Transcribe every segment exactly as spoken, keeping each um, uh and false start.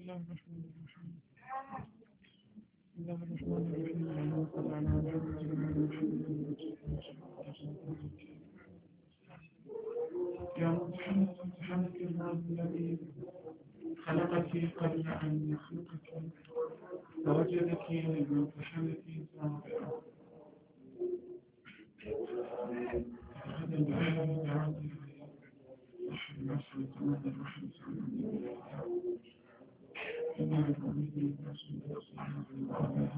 الله الرحمن الرحيم. بسم الله الرحمن الرحيم. اللهم صل على محمد يا محمد سبحانك الله الذي خلقك قبل أن يخلقك فوجدك بمرتحلة صابرة هذا العالم تعالى صاحب العصر وتمام الرحمة إنه الأمين رسول الله صلى الله عليه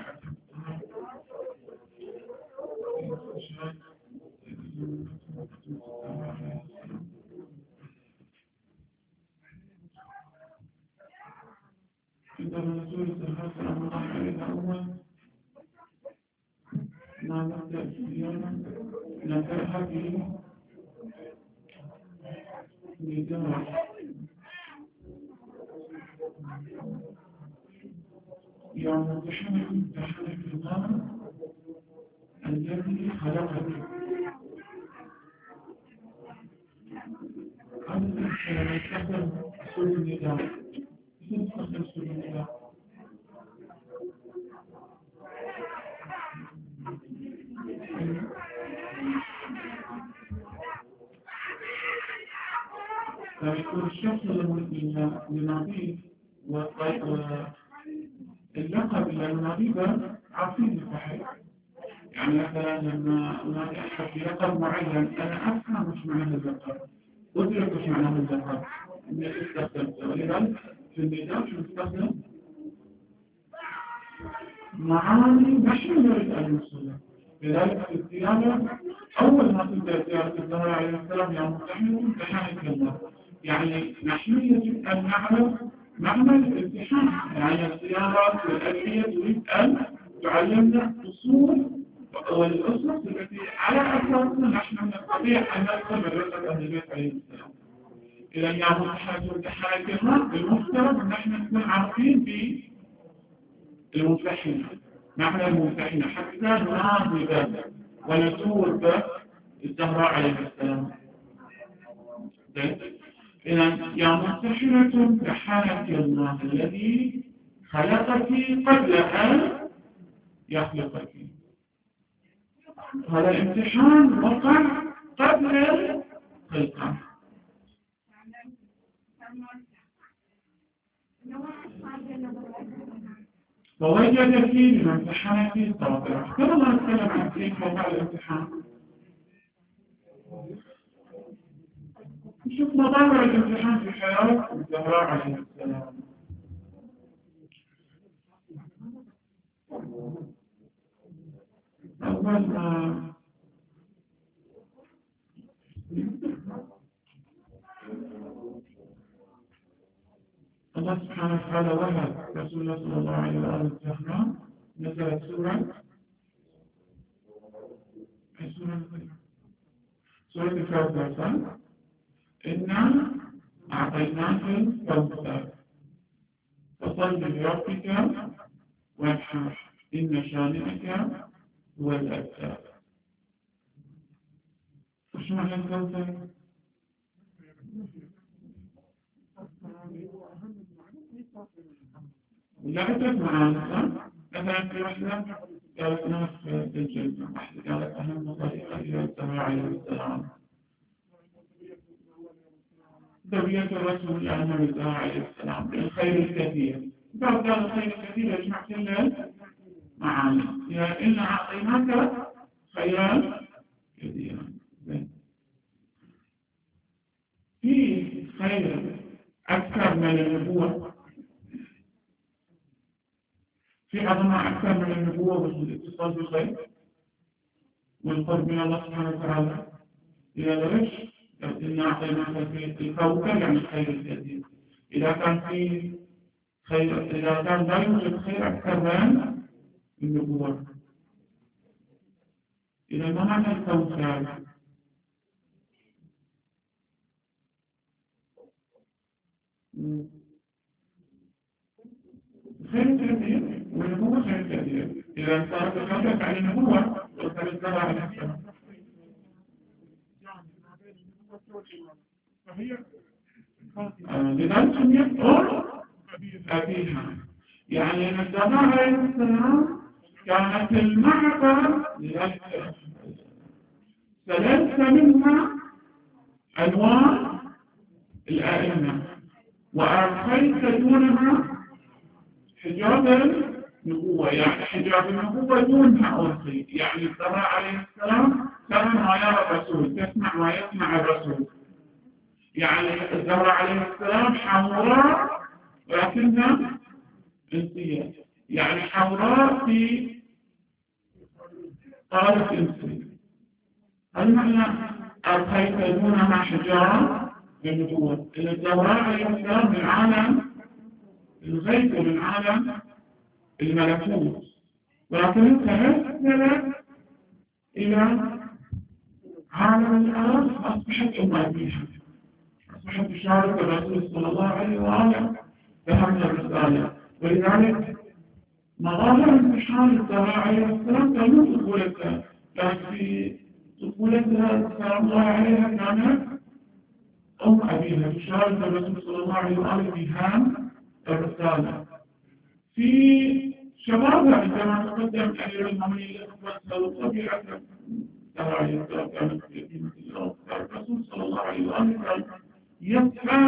وسلم عندما نزول هذا الأمر علينا أول ما نبدأ الصيانة نبدأها بنداء يا متحنك امتحنك الله الذي خلقك هذا يستخدم أسلوب النداء يستخدم أسلوب النداء فيكون الشخص للنبي واللقب للنبي عارفين الصحيح. يعني مثلا لما هناك أحد في لقب معين أنا أفهم مش معنى اللقب أدرك مش معنى اللقب إني استخدمته، ولذلك في النداء شو نستخدم معاني نحن نريد أن نوصلها. لذلك في الزيارة أول ما تبدأ زيارة الزهراء عليه السلام يا متحنك امتحانك الله، يعني نحن يجب أن نعرف معنى الامتحان. يعني الزيارات والأدعية تريد أن تعلمنا أصول والأسس التي على أساسها نحن نستطيع أن ندخل مدرسة أهل البيت عليه السلام. إذا يا متحنك امتحانك الله المفترض أن نحن نكون عارفين بالممتحنة، معنى الممتحنة حتى نناظر ونسور بالزهراء عليه السلام. إذا يا ممتحنة امتحانك الله الذي خلقك قبل أن يخلقك. هذا الامتحان وقع قبل الخلقة. ووجد فيه من امتحانك صابرة. كما ما نتكلم عن كيف وقع الامتحان. نشوف مظاهر الامتحان في حياة الزهراء عليه السلام. أول ما الله سبحانه وتعالى وهب رسول الله صلى الله عليه وسلم نزلت سورة سورة الكوثر إنا أعطيناك الكوثر فصل لربك وانحر إن شانئك هو الأبتر. وش معنى الكوثر؟ لا عدة معاني. مثلا في واحدة قالت ناس في الجنة، واحدة قالت أهم طريقة إلى الزهراء عليه السلام ذرية الرسول أهم الزهراء عليه السلام الخير الكثير. بعد ذلك الخير الكثير يجمع كل معاني. يعني إن أعطيناك خيرا كثيرا. في خير أكثر من النبوة، في عظمة أكثر من النبوة والاتصال بالخير والقرب من الله سبحانه وتعالى. إذا ليش؟ إن أعطيناك في الكوكب يعني الخير الكثير. إذا كان في خير، إذا كان لا يوجد خير أكثر من النبوة، إذا ما معنى الكوكب؟ خير كثير والنبوة خير كثير. إذا صارت الخير عن النبوة وصارت لها على نفسها. لذلك سميت أول أبيها. يعني أن الزهراء عليه السلام كانت المعبر سللت منها أنواع الأئمة وأرخيت دونها حجاب النبوة، يعني حجاب النبوة دونها أرخي. يعني الزهراء عليه السلام ترى ما يرى الرسول، تسمع ما يسمع الرسول. يعني الزهراء عليه السلام حمراء ولكنها إنسية، يعني حمراء في قالب إنسي. هل معنى أرخيت دونها حجاب النبوة؟ الزهراء عليه السلام من عالم الغيب ومن عالم الملكوت، ولكن تمثلت إلى عالم الأرض، أصبحت أم أبيها، أصبحت بشارة الرسول صلى الله عليه وآله فهم الرسالة. ولذلك مظاهر انتشار الزهراء عليه السلام كانت طفولتها، كانت في طفولتها سلام الله عليها كانت أم أبيها بشارة الرسول صلى الله عليه وآله بهم الرسالة. في شبابها عندما تقدم أمير المؤمنين لخطبة طبيعة الزهراء عليه السلام كانت في قيمة الأرض، الرسول صلى الله عليه وآله يسعى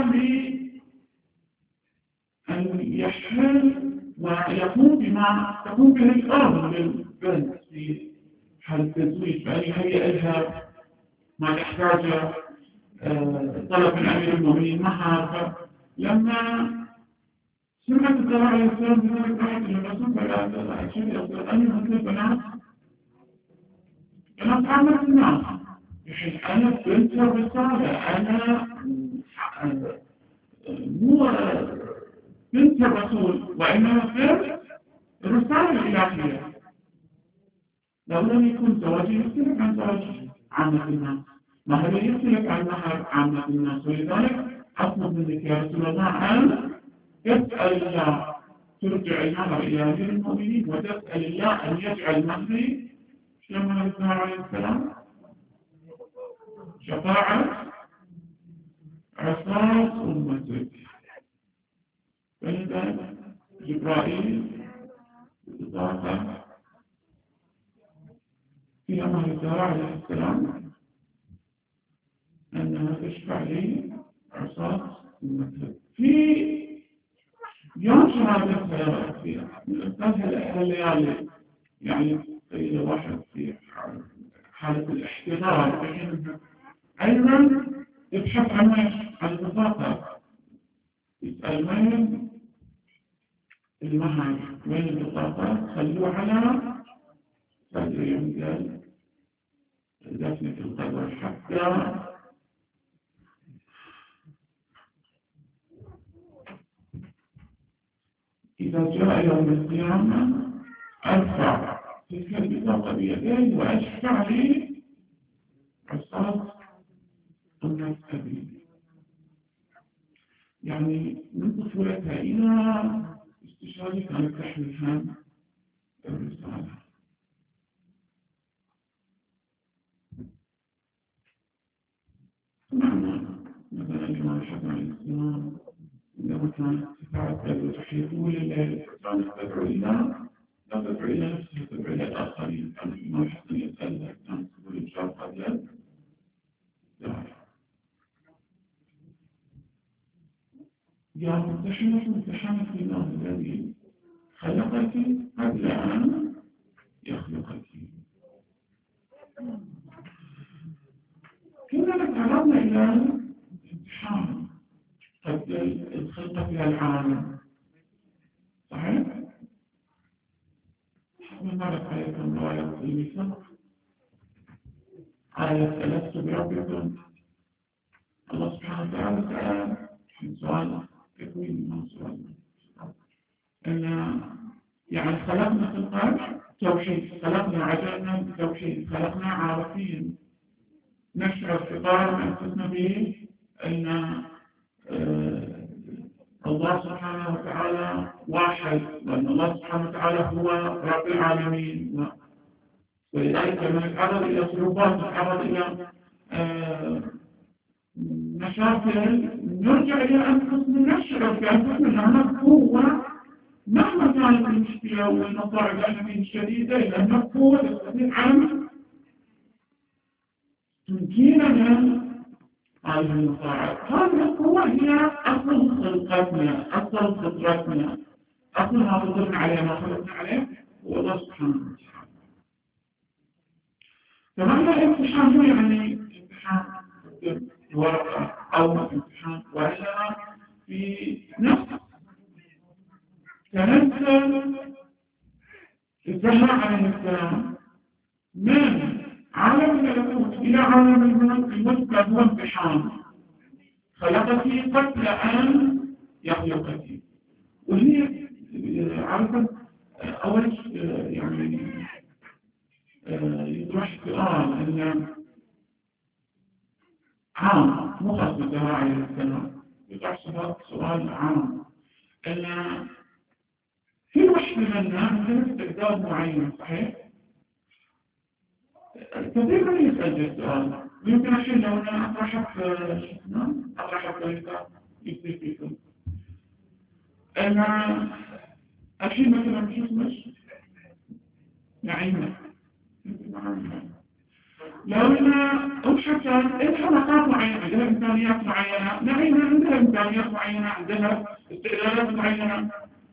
أن يحل ويقوم بما تقوم به الأرض للبنت في حال التزويج، فأن يهيئ لها ما تحتاجه، طلب من أمير المؤمنين مهر. لما سمعت الزهراء عليه السلام بذلك راحت إلى الرسول فقالت أشهد أفضل أن مثل بنات بنات عامة الناس، بحيث أنا بنت الرسالة، أنا مو بنت الرسول وإنما بنت الرسالة الإلهية. لو لم يكن زواجي يختلف عن زواج عامة الناس، مهر يختلف عن مهر عامة الناس. ولذلك أطلب منك يا رسول الله أن تسأل الله ترجع المهر إلى أمير المؤمنين، وتسأل الله أن يجعل مهري كما الزهراء عليه السلام شفاعة عصاة أمتك. فلذلك جبرائيل إضافة في أمر الزهراء عليه السلام أنها تشفع لي عصاة أمتك. في يوم شهادتها في هذه الليالي، يعني سيدة واحد في حالة الاحتضار أيضا يبحث عن عن البطاقة، يسأل وين المهر، وين البطاقة، خلوه على صدر يمثال دفنة القبر حتى إذا جاء يوم القيامة أرفع تلك البطاقة بيدي وأشفع لي عصاة الناس أبي. يعني من طفولتها إلى استشهادها كانت تحمل هم الرسالة. سمعنا مثلا الإمام الحسن عليه السلام عندما كانت تتعبد وتحيطه لله كانت تدعو إلى لا تدعو إلى نفسها، تدعو إلى الآخرين. كان الإمام الحسن يسألها كانت تقول إن شاء الله قبل ذلك يا ممتحنة امتحنت الله الذي خلقك قبل أن يخلقك. كنا تعرضنا إلى الامتحان قبل الخلقة في العالم، صحيح؟ من مرة آية الله آية الميثاق، آية ألست بربكم. الله سبحانه وتعالى سأل عن سؤال تكوين من سؤال إن يعني خلقنا في القلب توحيد، خلقنا عجلنا بتوحيد، خلقنا عارفين نشعر في قارن أنفسنا به أن آه الله سبحانه وتعالى واحد، وأن الله سبحانه وتعالى هو رب العالمين. ولذلك لما نتعرض إلى صعوبات، نتعرض إلى آه مشاكل، نرجع إلى أنفسنا نشعر في أنفسنا أن هناك قوة مهما كانت المشكلة والمصاعب الأمنية الشديدة إلا أن القوة تستطيع أن تنجينا من هذه المصاعب. هذه القوة هي أصل خلقتنا، أصل فطرتنا، أصل ما فطرنا عليه، ما خلقنا عليه هو الله سبحانه وتعالى. فمعنى الامتحان هو يعني امتحان ورقة أو امتحان وإنما في نفس تنزل الزهراء عليه السلام من عالم الملكوت إلى عالم الملك هو امتحان خلقتي قبل أن يخلقتي. وهي عارفة أول يعني يطرح سؤال أن عام مو خاص بالزهراء عليه السلام، يطرح سؤال عام أن في وحدة منا عندنا استعداد معين صحيح؟ كثير من يسأل السؤال ويمكن الحين لو أنا أطرحه في شفنا أطرحه في الكتاب يصير فيكم. أنا الحين مثلا شو اسمه نعيمة لو أنا أبحث عن إنها مقاطع معينة عندها إمكانيات معينة، نعيمة عندها إمكانيات معينة، عندها استعدادات معينة،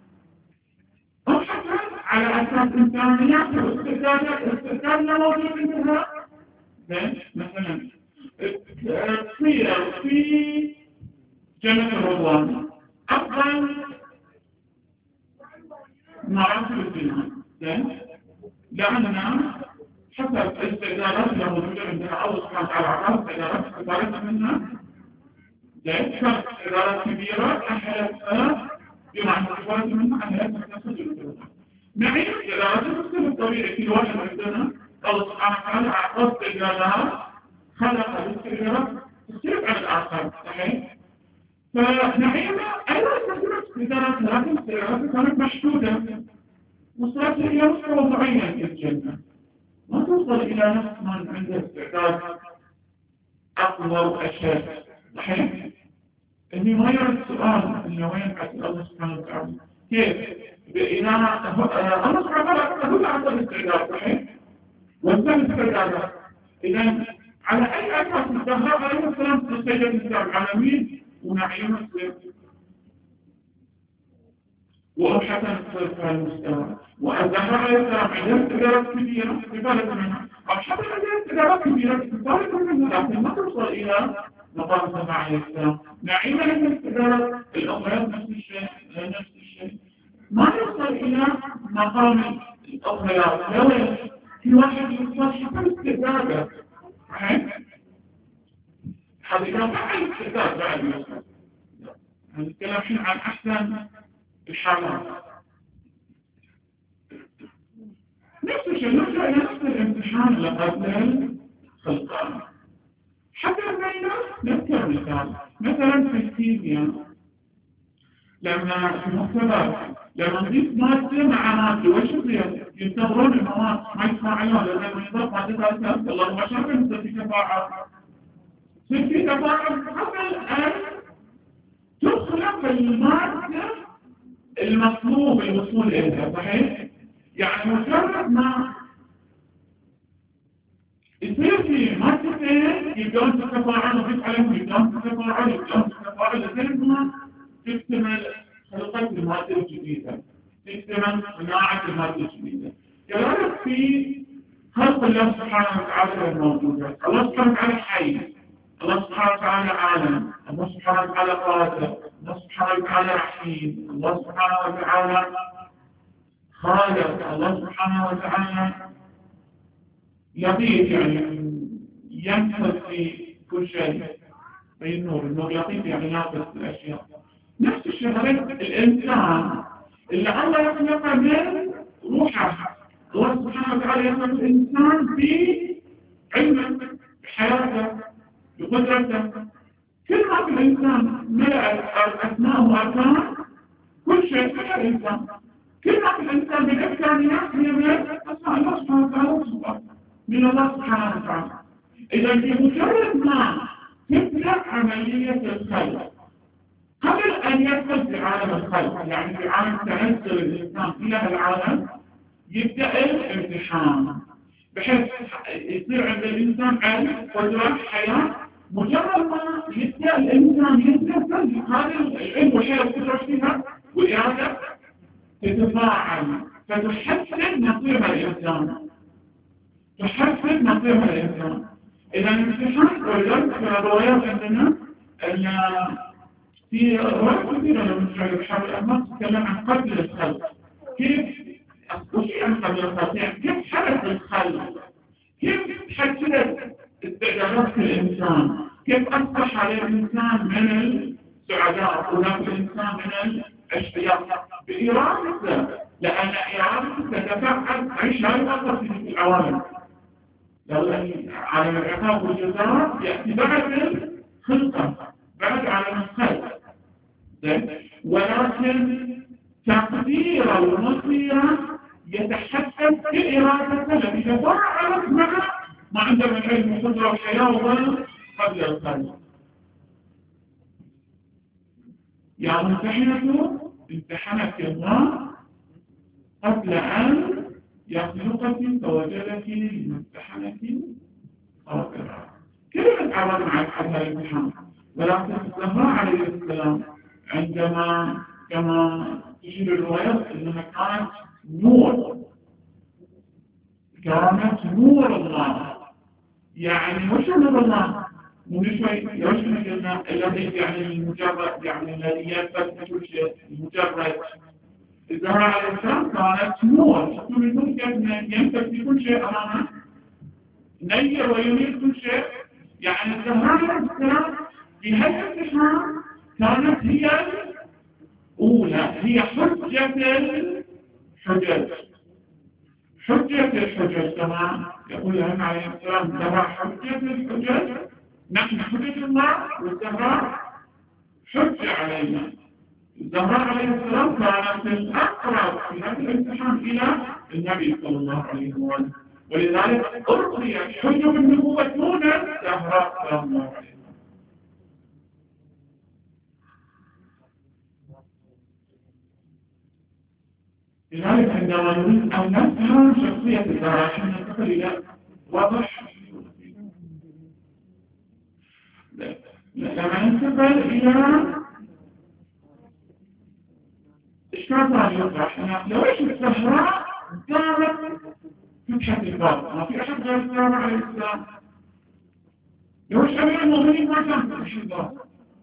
أبحث على أساس إمكانيات واستعدادات استعدادنا موجود عندها. مثلا تصير في جنة الرضوان أفضل مراتب الدنيا، لأننا حسب استعدادات اللي موجودة عندها الله سبحانه وتعالى عطاها استعدادات استفادتنا منها. كانت استعدادات كبيرة أهلتها بما أن استفادت منها أهلتها تنفذ الفرصة. نعيش استعدادات تختلف طبيعي كل واحد عندنا الله سبحانه وتعالى أعطاه استعدادات خلق الاستعدادات تختلف عن الآخر صحيح؟ فنعيمة أيضا استخدمت استعدادات لكن استعداداتها كانت محدودة وصلت إلى مستوى معين في الجنة، ما توصل إلى نفس من عنده استعداد أقوى وأشد صحيح؟ إني ما يرد السؤال إنه وين حتى الله سبحانه وتعالى كيف؟ إذا الله سبحانه وتعالى هو أعطى الاستعداد صحيح؟ وانتهى الاستعدادات. إذا على أي أساس الزهراء عليه السلام تستجد الإسلام العالمين ونعيم السلام وأبحثا في هذا المستوى. والزهراء عليه السلام عندها استعدادات كبيرة استفادة منها، أبحثا عندها استعدادات كبيرة استفادة منها لكن ما توصل إلى مقام الزهراء عليه السلام. نعيم عندها استعدادات الأخرى نفس الشيء نفس الشيء ما يوصل إلى مقام الأخرى. لو في واحد يوصل حتى الاستعدادات صحيح؟ هذا كان بعد الاستعداد بعد يوصل. نتكلم الحين عن أحسن الحالات. نفس الشيء نرجع إلى نفس الامتحان اللي قبل الخلقان. حتى بينا نذكر مثال مثلا في الكيمياء لما في المختبر لما نضيف مادة مع مادة وش يصير؟ ينتظرون المواد ما يتفاعلون لأنه يضاف مادة ثالثة الله ما شاف يصير في تفاعل. يصير في تفاعل قبل أن تخلق المادة المطلوب الوصول إليها صحيح؟ يعني مجرد ما يصير في مادتين يبدون تتفاعل وضيف عليهم يبدون تتفاعل يبدون تتفاعل لغاية ما تكتمل خلقة المادة الجديدة، تكتمل صناعة المادة الجديدة. كذلك في خلق الله سبحانه وتعالى الموجودة، الله سبحانه وتعالى حي، الله سبحانه وتعالى عالم، الله سبحانه وتعالى قادر، الله سبحانه وتعالى رحيم، الله سبحانه وتعالى خالق، الله سبحانه وتعالى لطيف يعني ينفذ في كل شيء في النور، النور لطيف يعني ينفذ في الأشياء. نفس الشغلات الإنسان اللي الله يخلق من روحه، الله سبحانه وتعالى يخلق الإنسان بعلمه بحياته بقدرته. كل ما في الإنسان ملأ أسماء وأركان كل شيء في الإنسان، كل ما في الإنسان بالإمكانيات هي من أسماء الله سبحانه وتعالى من الله سبحانه وتعالى. إذا بمجرد ما تبدأ عملية الخلق قبل أن يدخل في عالم الخلق، يعني في عالم تنزل الإنسان إلى العالم، يبدأ الامتحان بحيث يصير عند الإنسان علم قدرة حياة. مجرد ما يبدأ الإنسان يتنزل هذا العلم والحياة القدرة فيها والإرادة تتفاعل فتحسن مصير الإنسان، تحسن مصير الإنسان. إذا الامتحان ولذلك في الروايات عندنا أن في روايات كثيرة من بحر الأمر تتكلم عن قتل الخلق. كيف وش يعني قتل الخلق؟ يعني كيف حدث الخلق؟ كيف تحسنت استعدادات الإنسان؟ كيف أصبح على الإنسان من السعداء وذاك الإنسان من الأشقياء؟ بإرادته، لأن إرادته تتفعل عيش لا يؤثر في العوالم. لو أن عالم العقاب والجزاء يأتي بعد الخلقة، بعد عالم الخلق، ولكن تقدير المصير يتحكم في إرادته التي تفاعلت مع ما عنده من علم وقدرة وحياة قبل الخلق. يا ممتحنة امتحنك الله قبل أن يخلقك فوجدك لممتحنك خاطرة. كلمة عرض مع هذا الامتحان، ولكن الزهراء عليه السلام عندما كما تشير الروايات انها كانت نور، كانت نور الله. يعني وش نور الله؟ مو شوي يوشنا قلنا الذي يعني المجرد، يعني الذي يثبت كل شيء المجرد. الزهراء عليه السلام كانت نور، شفتوا من نور كيف ينفذ كل شيء امامه، نير وينير كل شيء. يعني الزهراء عليه السلام في هذا الامتحان كانت هي الأولى، هي حجة الحجج، حجة الحجج كما يقول لهم عليه السلام الزهراء حجة الحجج، نحن حجة الله والزهراء حجة علينا. الزهراء عليه السلام كانت الأقرب في هذا الامتحان إلى النبي صلى الله عليه وسلم، ولذلك أرضيت حجة النبوة دون الزهراء صلى الله عليه وسلم. لذلك عندما نريد أن نفهم شخصية الزهراء عشان ننتقل إلى واضح، لما ننتقل إلى إشكال ثاني يطرح، لو إيش الزهراء كانت فتحة الباب، ما في أحد غير الزهراء عليه السلام. لو إيش أمير المؤمنين ما كان فتح الباب،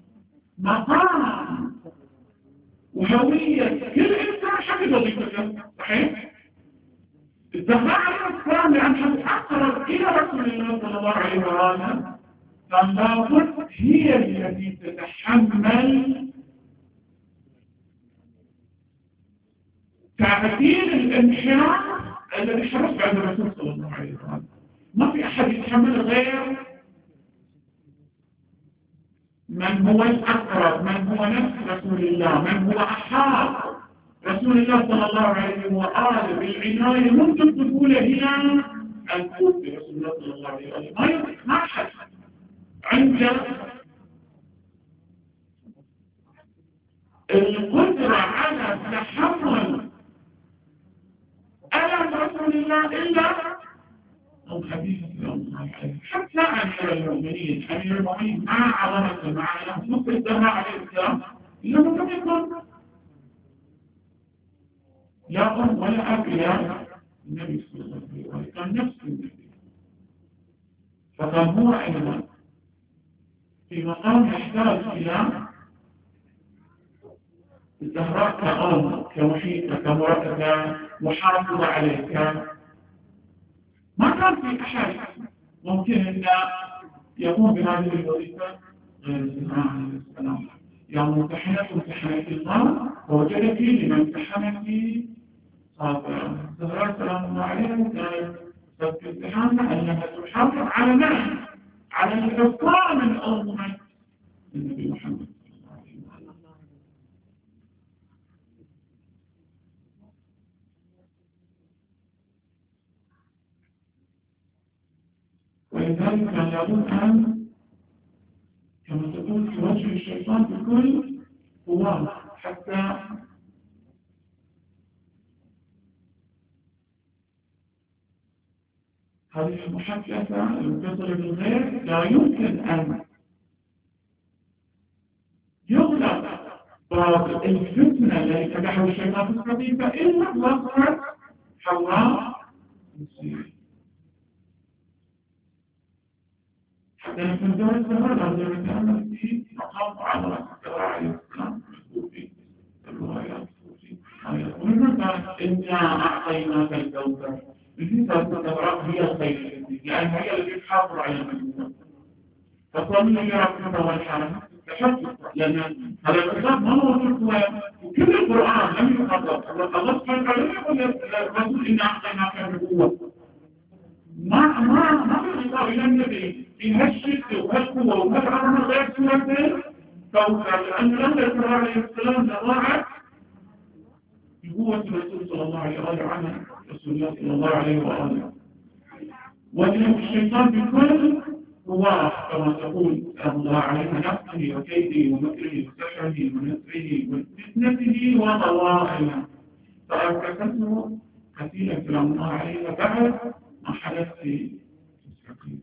مقام وهوية كل إنسان حفظ وظيفته، صحيح؟ الزهراء عليه السلام لأنها أقرب إلى رسول الله صلى الله عليه وسلم، فالباب هي التي تتحمل تعبير الانحراف الذي حدث بعد الرسول صلى الله عليه وسلم. ما في أحد يتحمل غير من هو الأقرب، من هو نفس رسول الله، من هو أحاط رسول الله صلى الله عليه وآله بالعناية منذ الطفولة إلى أن توفي رسول الله صلى الله عليه وآله. ما يمكن ما أحد عنده القدرة على تحمل ألم رسول الله إلا أو حديث الله عليه. حتى أمير المؤمنين أمير المؤمنين مع عظمته مع نفسه الزهراء عليه السلام لم يكن لا أم ولا أب إلى النبي صلى الله عليه وسلم، كان نفس النبي. فكان هو أيضا في مقام يحتاج إلى الزهراء كأم كوحيدة كمحافظة عليه. كان ما كان في أحد ممكن أن يقوم بهذه الوظيفة غير الزهراء عليه السلام. يا ممتحنة امتحنت الله ووجدك لمن امتحنك صابرا. الزهراء سلام الله عليه كانت في امتحانها أنها تحافظ على من؟ على الحفاظ من أمة النبي محمد. ولذلك كان لابد أن كما تقول توجه الشيطان بكل قوام حتى هذه المحادثة المتصلة بالغير لا يمكن أن يغلق باب الفتنة التي فتحه الشيطان في الصديقة إلا وقعت حواء حتى نكون دور الزمان لازم نتعلم في مقام معاملة الزراعة عليه السلام في الروايات في آيات ومن كانت إنا أعطيناك الكوثر في صلاة الزراعة هي الخير يعني هي التي تحافظ على المسلمين فصلي لربك والحرم تحفظ لأن هذا الكتاب ما موجود في كل القرآن لم يخطط الله سبحانه وتعالى يقول للرسول إنا أعطيناك النبوة ما ما ما في خطاب إلى النبي في هالشدة وهالقوة وهالعظمة غير سورة كوثر لأن لما يقول عليه السلام لضاعت نبوة الرسول صلى الله عليه وآله عنه رسول الله صلى الله عليه وآله وجه الشيطان بكل قواه كما تقول الله عليه نفسه وكيده ومكره وسحره ونسره وفتنته وضوائه فأركسته كثيرا كلام الله عليه بعد ما حدث في السقيف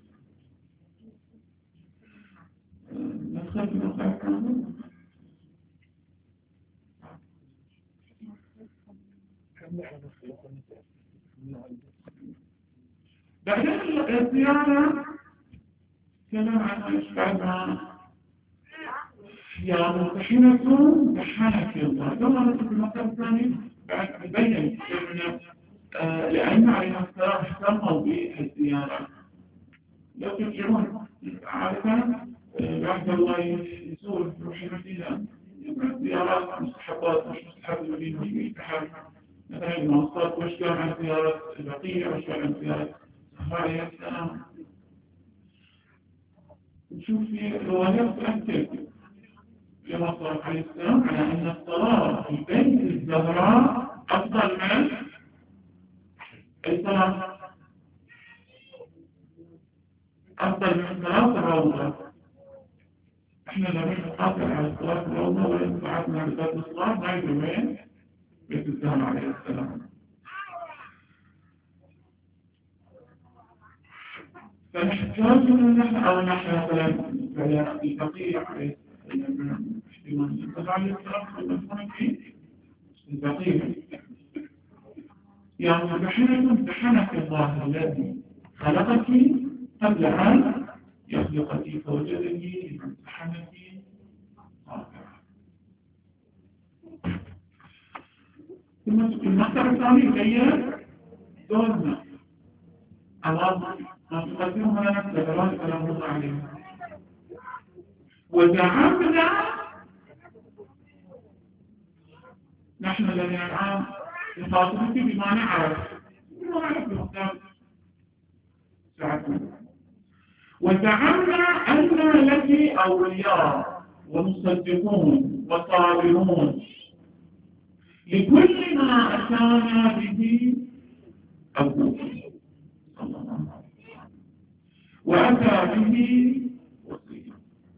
ندخل في مقام كامل بعدين الزيارة كلام عن إشباعنا يا متحنة بحنك الله كما نقول في المقام الثاني بعد بين أن لأن عليها السلام اهتموا بالزيارة لو ترجعون عادة بعد الله يسول رحمة الله زيارات مستحبات مش مستحب المدينة مش مستحب مثلا المواصلات وش كان عن زيارة البقية وش كان عن زيارة عليه السلام نشوف في روايات تؤكد لما صار عليه السلام على أن الصلاة في بيت الزهراء أفضل من الصلاة أفضل من صلاة الروضة إحنا لما نقاتل على صلاة الروضة وإن فعلنا على صلاة الصلاة ما يدري وين بيت الزهراء عليه السلام فنحتاج أن نحن أو نحن مثلا في بقية عليه احتمال ينتظر عليه السلام المفهوم في البقية يعني امتحنك امتحنك الله الذي خلقك قبل أن يخلقك فوجدك امتحنك آخر ثم المقطع الثاني هي دورنا الله ما تقدمه لنا نفسه كلام الله عليه وزعمنا نحن الذين الآن نخاطبك بما نعرف بما نعرف بمختار ساعتنا وزعمنا أن لك أولياء ومصدقون وصابرون لكل ما أتانا به أبوك صلى الله عليه وسلم وأتى به وصيا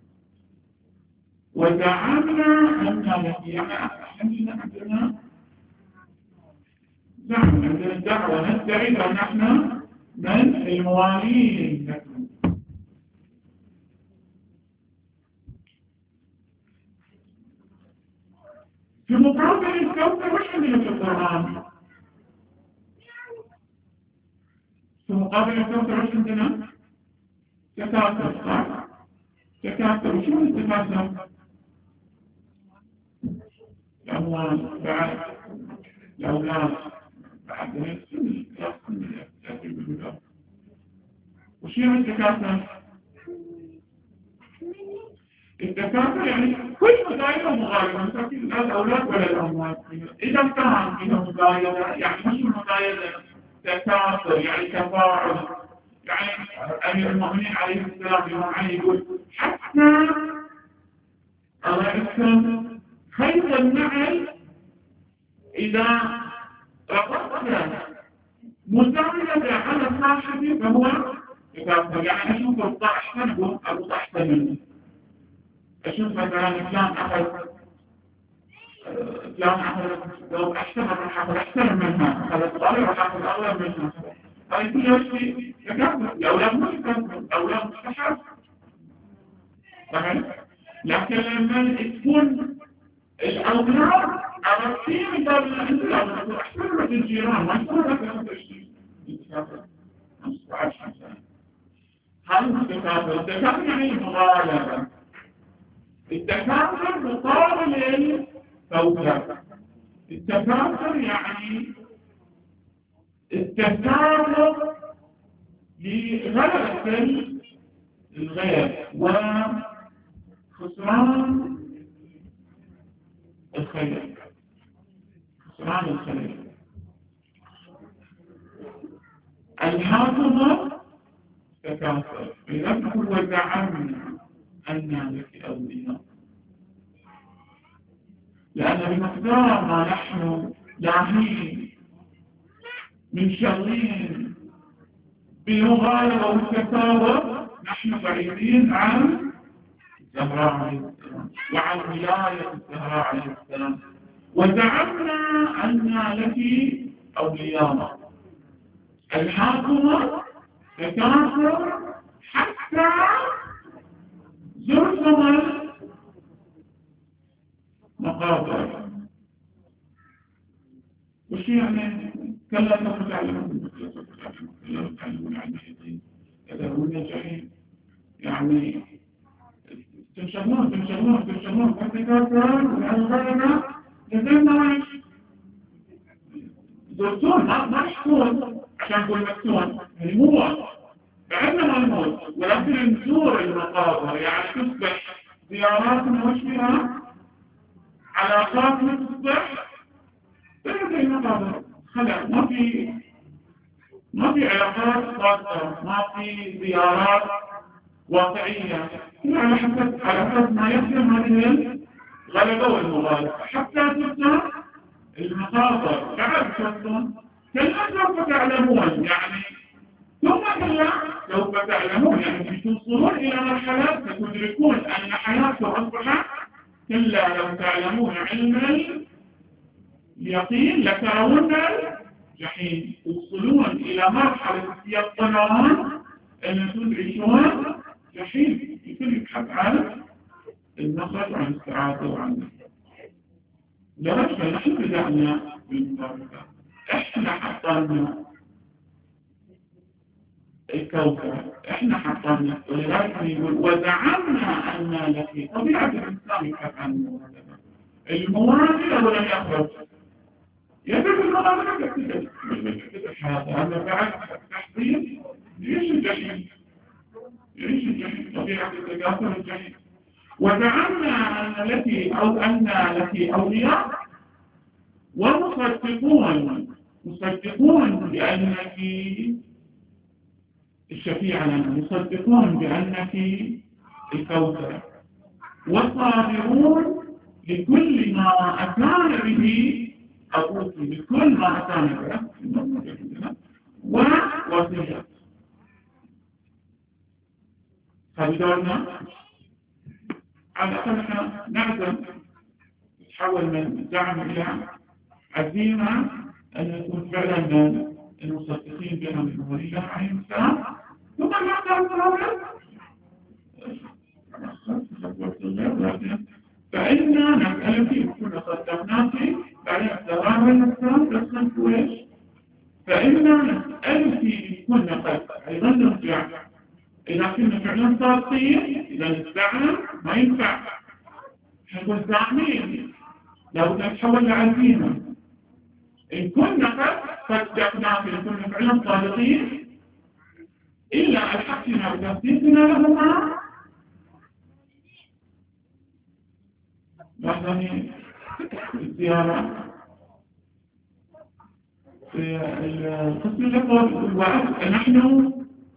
وزعمنا أن لك يعني أحسننا عندنا زعم عندنا الدعوة ندعي أن نحن من الموالين لكم في مقابل الكوثر وش عندنا في القرآن؟ في مقابل الكوثر وش عندنا؟ تكاثر صح؟ تكاثر وشو التكاثر؟ الأموال بعد الأولاد بعد نفس وش يعني التكاثر؟ التكاثر يعني كل مغايرة مغايرة مثل الأولاد ولا الأموال إذا كان فيها مغايرة يعني مش مغايرة تكاثر يعني تفاعل يعني أمير المؤمنين عليه السلام الإمام علي يقول حتى الله يسلم خيط النعل إذا ربطنا مساعدة على صاحبه فهو تكاثر يعني أشوف الضعف منه أبو ضعف منه أشوف مثلا فلان أخذ فلان أخذ لو أحسن راح أخذ أحسن منها، أخذ صغير راح أخذ أغلى منها. هاي كلها شيء تكافؤ، الأولاد مش تكافؤ، الأولاد مستحب صحيح. لكن لما تكون الأولاد عرفتين باب الأولاد أحسن من الجيران ما يكون لك هذا الشيء التكافؤ. هذا التكافؤ، التكافؤ يعني مغالبة. التكاثر مقابل الكوكب. التكاثر يعني التكاثر لغلبة الغير وخسران الخير، خسران الخير. الحاكمة تكاثر، إذا نقول وزعمنا أن لك أولياء، لأن بمقدار ما نحن لاهين من شغلين بالمغالبة والتكاثر نحن بعيدين عن الزهراء عليه السلام وعن ولاية الزهراء عليه السلام. وزعمنا أن لك أولياء. الحاكمة تكاثر حتى زرتم المقابر. وش يعني؟ كلا سوف تعلمون، كلا سوف تعلمون، كلا سوف تعلمون عن اليقين، تذهبون الجحيم. يعني تنشغلون تنشغلون تنشغلون بالتكاثر والغنى لدينا معيش. زرتون ما يحكون عشان نقول مكتون، يعني مو واضح. بعدنا ما نموت، ولكن نزور المقابر يعني تصبح زياراتنا وش فيها؟ علاقاتنا تصبح زي المقابر. خلاص ما في ما في علاقات خاصة، ما في زيارات واقعية، على حسب على حسب ما يخدم هذه الغلبة والمغالبة. حتى تبدأ المقابر بعد فترة كلا سوف تعلمون، يعني ثم كلا سوف تعلمون، يعني توصلون إلى مرحلة ستدركون أن حياتكم أصبحت كلا لو تعلمون علم اليقين لترون الجحيم. توصلون إلى مرحلة يقظون أن تعيشون جحيم. يكون يبحث عن المخرج وعن السعادة وعن لرجل. نحن بدأنا بالمباركة، إحنا حطلنا الكوكب، إحنا حطلنا، ولذلك يقول وزعمنا أن لك طبيعة الإنسان يبحث عن المباركة. المباركة ولم يخرج يجب المباركة تكتب الحياة. هذا بعد تحضير يعيش الجحيم، يعيش الجحيم، طبيعة التكاثر الجحيم. وزعمنا أن لك أو أن لك أولياء ومصدقون، مصدقون بأنك الشفيع لنا، مصدقون بأنك الكوثر، وصابرون لكل ما أتانا به أبوك، لكل ما أتانا به ووصية. فبدورنا على أقل نعزم تحول من دعم إلى عزيمة أن يكون فعلا من المصدقين بها من ولي عليه السلام. ثم نحن نقول فإننا نسأل فيه كل صدقناك بعدين السلام والسلام تسلم كويش. فإننا نسأل فيه كل قد أيضا نرجع إذا كنا فعلا صادقين، إذا نتبعنا ما ينفع نكون زعمين، لو نتحول لعزيمة. إن كنا قد صدقناك إن كنا فعلا صادقين إلا الحقنا بتصديقنا لهما. بعدني الزيارة في القسم الأول وعد نحن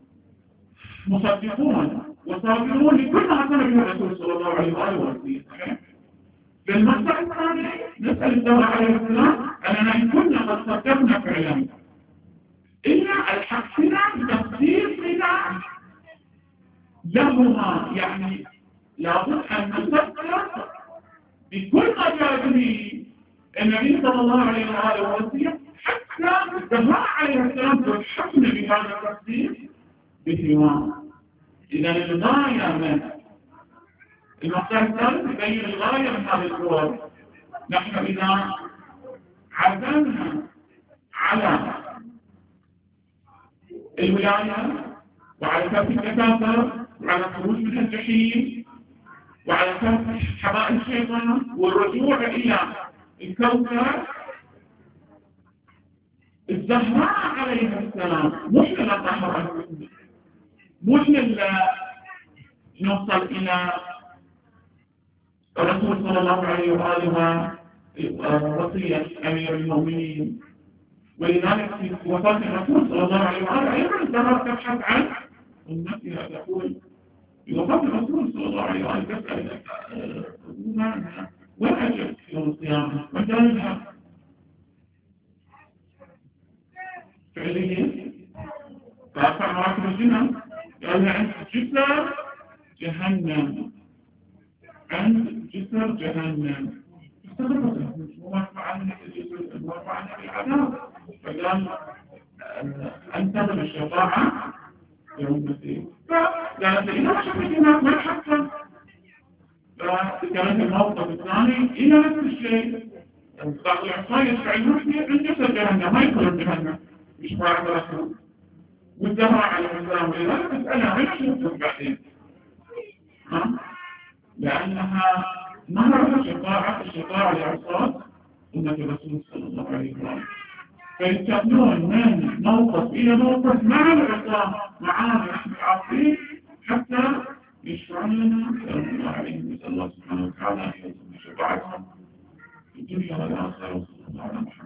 مصدقون وصابرون لكل ما أتانا به الرسول صلى الله عليه وآله وسلم. في المقطع الثاني نسأل الدولة عليه السلام أننا إن كنا قد صدقنا فعلا إلا الحقنا بتصديقنا لهما، يعني لابد أن نصدق في كل ما جاء به النبي صلى الله عليه وآله وسلم، حتى الزهراء عليه السلام تحكم بهذا التقسيم بثوان. إذا الغاية من المقطع الثالث يبين الغاية من هذه الصور. نحن إذا عزمنا على الولاية وعلى كف التكاثر وعلى الخروج من الجحيم وعلى كف حبائل الشيطان والرجوع إلى الكوكب، الزهراء عليه السلام مش لنظهر مش نوصل إلى الرسول صلى الله عليه وآله وصية أمير المؤمنين. ولذلك في وفاة الرسول صلى الله عليه وآله أيضا الزهراء تبحث عن أمتها، تقول في وفاة الرسول صلى الله عليه وآله تسأل وين أجل يوم القيامة وجانبها فعليا فأرفع مراكب الجنة قال لها عند جسر جهنم، عند جسر جهنم استغربت وما عنها الجسر وما عنها العذاب، فقال أنتظر الشفاعة يوم الدين. فقالت إذا ما شفت هناك ما حصل، فكانت الموقف الثاني إلى نفس الشيء. بعض العصاية يشفع المحمي عند جسر جهنم ما يدخل جهنم يشفع الرسول والزهراء عليه السلام. ولذلك تسألها وين شفتهم بعدين؟ ها؟ لأنها نهرها شفاعة الشفاعة لعصاة أمة الرسول صلى الله عليه وسلم، فيستقبلون من موقف إلى موقف مع العصاة معانا نحن العاصين حتى يشفعون لنا صلى الله عليه وسلم. الله سبحانه وتعالى يوصل شفاعتهم في الدنيا والآخرة. وصلى الله على محمد.